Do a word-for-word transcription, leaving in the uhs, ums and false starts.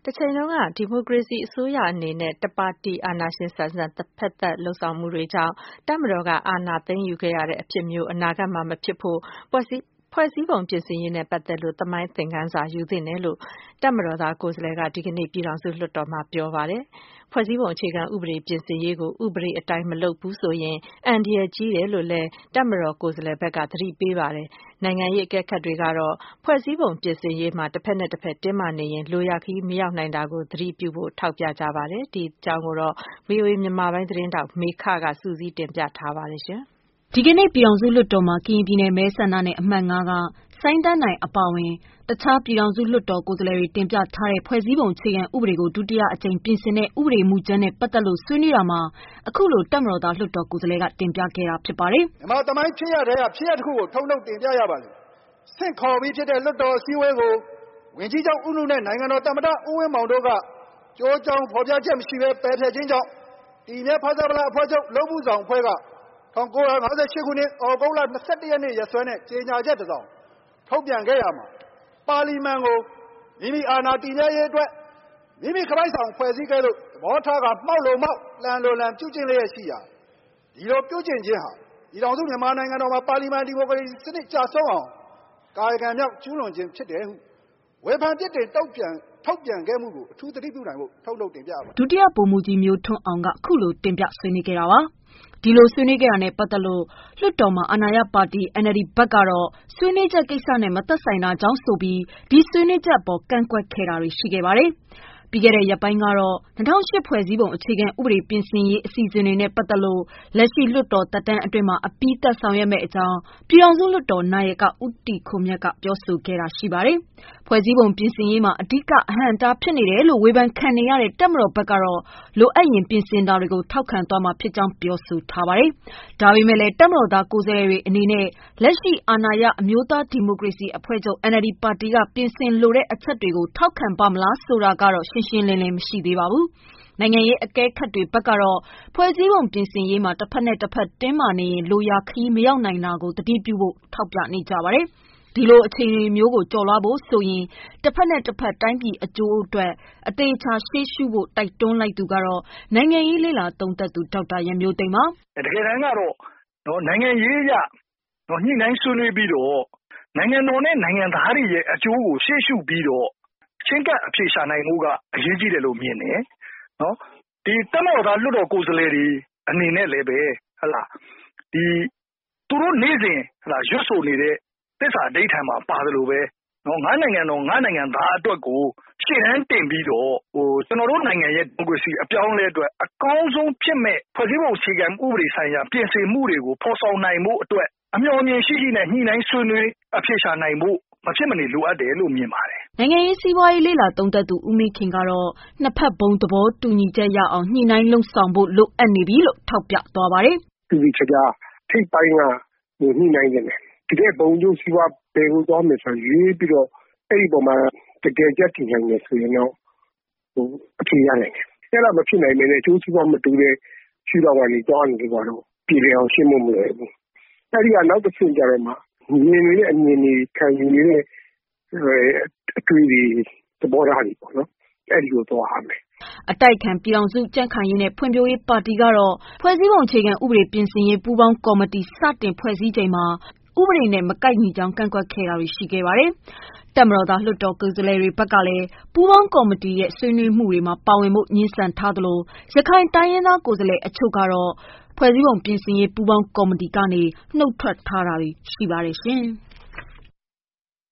တချိန်လုံးကဒီမိုကရေစီအစိုးရအနေနဲ့တပါတီအာဏာရှင်ဆန်ဆန်တစ်ဖက်သက်လှုပ်ဆောင်မှုတွေကြောင့်တပ်မတော်ကအာဏာသိမ်းယူခဲ့ရတဲ့အဖြစ်မျိုးအနာဂတ်မှာမဖြစ်ဖို့ဖွဲ့စည်းဖွဲ့စည်းပုံပြင်ဆင်ရေးနဲ့ပတ်သက်လို့သမိုင်းသင်ခန်းစာယူသင့်တယ်လို့တပ်မတော်သားကိုယ်စားလှယ်ကဒီကနေ့ပြည်ထောင်စုလွှတ်တော်မှာပြောပါတယ်။ဖွဲ့စည်းပုံအခြေခံဥပဒေပြင်ဆင်ရေးကိုဥပဒေအတိုင်းမလုပ်ဘူးဆိုရင်အန္တရာယ်ကြီးတယ်လို့လည်းတပ်မတော်ကိုယ်စားလှယ်ဘက်ကသတိပေးပါတယ်။နိုင်ငံရေးအကဲခတ်တွေကတော့ဖွဲ့စည်းပုံပြင်ဆင်ရေးမှာတစ်ဖက်နဲ့တစ်ဖက်တင်းမာနေရင်လိုရာခီးမရောက်နိုင်တာကိုသတိပြုဖို့ထောက်ပြကြပါတယ်။ဒီအကြောင်းကိုတော့ ဗွီအိုအေ မြန်မာပိုင်းသတင်းတောက်မေခကစူးစီးတင်ပြထားပါတယ်ရှင်။ဒီကနေ့ပြည်ထောင်စုလွှတ်တော်မှာကရင်ပြည်နယ်မဲဆန္ဒနယ်အမှတ်ငါးကစိုင်းတန်းနိုင်အပါအဝင်တခြားပြည်ထောင်စုလွှတ်တော်ကိုယ်စားလှယ်တွေတင်ပြထားတဲ့ဖွဲ့စည်းပုံအခြေခံဥပဒေကိုဒုတိယအကြိမ်ပြင်ဆင်တဲ့ဥပဒေမူကြမ်းနဲ့ပတ်သက်လို့ဆွေးနွေးတာမှာအခုလိုတပ်မတော်သားလွှတ်တော်ကိုယ်စားလှယ်ကတင်ပြခဲ့တာဖြစ်ပါတယ်။မြန်မာသမိုင်းဖြစ်ရတဲ့ဖြစ်ရတစ်ခုကိုထုံနှုတ်တင်ပြရပါလိမ့်။ဆင့်ခေါ်ပြီးဖြစ်တဲ့လွှတ်တော်အစည်းအဝေးကိုဝန်ကြီးချုပ်ဦးနုနဲ့နိုင်ငံတော်သမ္မတဦးဝင်းမောင်တို့ကကြိုးကြောင်ဖော်ပြချက်မရှိဘဲပယ်ဖျက်ခြင်းကြောင့်ဒီမြဲဖဆပလအဖွဲ့ချုပ်လုံမှုဆောင်အဖွဲ့က၁၉၅၈ခုနှစ်ဩဂုတ်လ၂၁ရက်နေ့ရက်စွဲနဲ့ကြေညာချက်တစ်စောင်ထုတ်ပြန်ခဲ့ရမှာပါလီမန်ကိုမိမိအာဏာတည်မြဲရေးအတွက်မိမိခပိုက်ဆောင်ဖွဲ့စည်းခဲ့လို့သဘောထားကမှောက်လို့မှောက်လန်လို့လန်ပြုကျင့်လျက်ရှိရာဒီလိုပြုကျင့်ခြင်းဟာပြည်ထောင်စုမြန်မာနိုင်ငံတော်မှာပါလီမန်ဒီမိုကရေစီစနစ်ကြဆုံးအောင်ကာယကံမြောက်ကျူးလွန်ခြင်းဖြစ်တယ်ဟုဝေဖန်ပြစ်တင်တုံ့ပြန်ထုတ်ပြန်ခဲ့မှုကိုအထူးသတိပြုနိုင်ဖို့ထုတ်လုပ်တင်ပြပါဒုတိယဗိုလ်မှူးကြီးမျိုးထွန်းအောင်ကအခုလိုတင်ပြဆွေးနွေးခဲ့တာပါဒီလိုဆွေးနွေးခဲ့တာနဲ့ပတ်သက်လို့လွှတ်တော်မှာအာဏာရပါတီ အန်အယ်လ်ဒီ ဘက်ကတော့ဆွေးနွေးချက်ကိစ္စနဲ့မသက်ဆိုင်တာကြောင့်ဆိုပြီးဒီဆွေးနွေးချက်အပေါ်ကန့်ကွက်ခဲ့တာတွေရှိခဲ့ပါတယ်။ပြီးခဲ့တဲ့ရက်ပိုင်းကတော့၂၀၀၈ဖွဲ့စည်းပုံအခြေခံဥပဒေပြင်ဆင်ရေးအစီအစဉ်တွေနဲ့ပတ်သက်လို့လက်ရှိလွှတ်တော်သက်တမ်းအတွင်းမှာအပြီးသတ်ဆောင်ရွက်မယ့်အကြောင်းပြည်ထောင်စုလွှတ်တော်နာယကဦးတီခွန်မြတ်ကပြောဆိုခဲ့တာရှိပါတယ်။ဖွဲ့စည်းပုံပြင်ဆင်ရေးမှာအဓိကအဟန့်အတားဖြစ်နေတယ်လို့ဝေဖန်ခံနေရတဲ့တပ်မတော်ဘက်ကတော့လိုအပ်ရင်ပြင်ဆင်တာတွေကိုထောက်ခံသွားမှာဖြစ်ကြောင်းပြောဆိုထားပါတယ်။ဒါပေမဲ့လည်းတပ်မတော်သားကိုယ်စားလှယ်တွေအနေနဲ့လက်ရှိအာဏာရအမျိုးသားဒီမိုကရေစီအဖွဲ့ချုပ် အန်အယ်လ်ဒီ ပါတီကပြင်ဆင်လိုတဲ့အချက်တွေကိုထောက်ခံပါမလားဆိုတာကတော့ရှင်းရှင်းလင်းလင်းမရှိသေးပါဘူး။နိုင်ငံရေးအကဲခတ်တွေဘက်ကတော့ဖွဲ့စည်းပုံပြင်ဆင်ရေးမှာတစ်ဖက်နဲ့တစ်ဖက်တင်းမာနေရင်လိုရာခီးမရောက်နိုင်တာကိုသတိပြုဖို့ထောက်ပြနေကြပါတယ်။ဒီလိုအခြေအနေမျိုးကိုကျော်လွှားဖို့ဆိုရင်တစ်ဖက်နဲ့တစ်ဖက်တိုင်းပြည်အကျိုးအတွက်အသေးချာရှေ့ရှုဖို့တိုက်တွန်းလိုက်သူကတော့နိုင်ငံရေးလေ့လာသုံးသပ်သူဒေါက်တာရန်မျိုးသိမ်းပါတကယ်တမ်းကတော့နော်နိုင်ငံရေးအရနော်ညှိနှိုင်းဆွေးနွေးပြီးတော့နိုင်ငံတော်နဲ့နိုင်ငံသားတွေရဲ့အကျိုးကိုရှေ့ရှုပြီးတော့ချင်းကပ်အဖြေရှာနိုင်မှုကအရေးကြီးတယ်လို့မြင်တယ်နော်ဒီတပ်မတော်သားလွှတ်တော်ကိုယ်စားလှယ်တွေအနေနဲ့လည်းပဲဟလာဒီသူတို့နေ့စဉ်ဟလာရွတ်ဆိုနေတဲ့သစ္စာအဓိဋ္ဌာန်မှာပါတယ်လို့ပဲနော်ငါးနိုင်ငံတော်ငါးနိုင်ငံသားအတွက်ကိုရှေ့တန်းတင်ပြီးတော့ဟိုကျွန်တော်တို့နိုင်ငံရဲ့ဒီမိုကရေစီအပြောင်းအလဲအတွက်အကောင်းဆုံးဖြစ်မဲ့ဖွဲ့စည်းပုံအခြေခံဥပဒေဆိုင်ရာပြင်ဆင်မှုတွေကိုဖော်ဆောင်နိုင်မှုအတွက်အမျှော်မြင်ရှိရှိနဲ့ညှိနှိုင်းဆွေးနွေးအဖြေရှာနိုင်မှုမဖြစ်မနေလိုအပ်တယ်လို့မြင်ပါတယ်။နိုင်ငံရေးစီးပွားရေးလေ့လာသုံးသပ်သူဦးမင်းခင်ကတော့နှစ်ဖက်ဘုံသဘောတူညီချက်ရအောင်ညှိနှိုင်းလှုံ့ဆော်ဖို့လိုအပ်နေပြီလို့ထောက်ပြသွားပါတယ်။ဒီချက်ကထိပ်ပိုင်းကညှိနှိုင်းနေတယ်။ဒီကဘုံကျိုးစီးပွားဘယ်ကိုသွားမယ်ဆိုရေးပြီးတော့အဲ့ဒီပုံမှာတကယ်ကြက်တည်နိုင်နေဆိုရင်တော့ဟိုအဖြေရနိုင်တယ်။အဲ့ဒါမဖြစ်နိုင်မင်းအကျိုးစီးပွားမတူတဲ့ရှိတော့ကနေသွားနေကြတော့ပြည်လည်အောင်ရှင်းဖို့မလွယ်ဘူး။အဲ့ဒီကနောက်တစ်ဆင့်ကြတော့မှမြင်နေတဲ့အမြင်တွေခံယူနေတဲ့အတွေ့အကြုံသဘောထားတွေပေါ့နော်အဲ့ဒီကိုသွားရမယ်အတိုက်ခံပြည်အောင်စုကြံ့ခိုင်ရေးနဲ့ဖွံ့ဖြိုးရေးပါတီကတော့ဖွဲ့စည်းပုံအခြေခံဥပဒေပြင်ဆင်ရေးပူးပေါင်းကော်မတီစတင်ဖွဲ့စည်းချိန်မှာဥပဒေနဲ့မကိုက်ညီကြောင်းကန့်ကွက်ခဲ့တာတွေရှိခဲ့ပါတယ်။တပ်မတော်သားလွှတ်တော်ကိုယ်စားလှယ်တွေဘက်ကလည်းပူးပေါင်းကော်မတီရဲ့ဆွေးနွေးမှုတွေမှာပါဝင်ဖို့ညှင်းဆန်ထားသလိုရခိုင်တိုင်းရင်းသားကိုယ်စားလှယ်အချို့ကတော့ဖွဲ့စည်းပုံပြင်ဆင်ရေးပူးပေါင်းကော်မတီကနေနှုတ်ထွက်ထားတာတွေရှိပါတယ်ရှင်။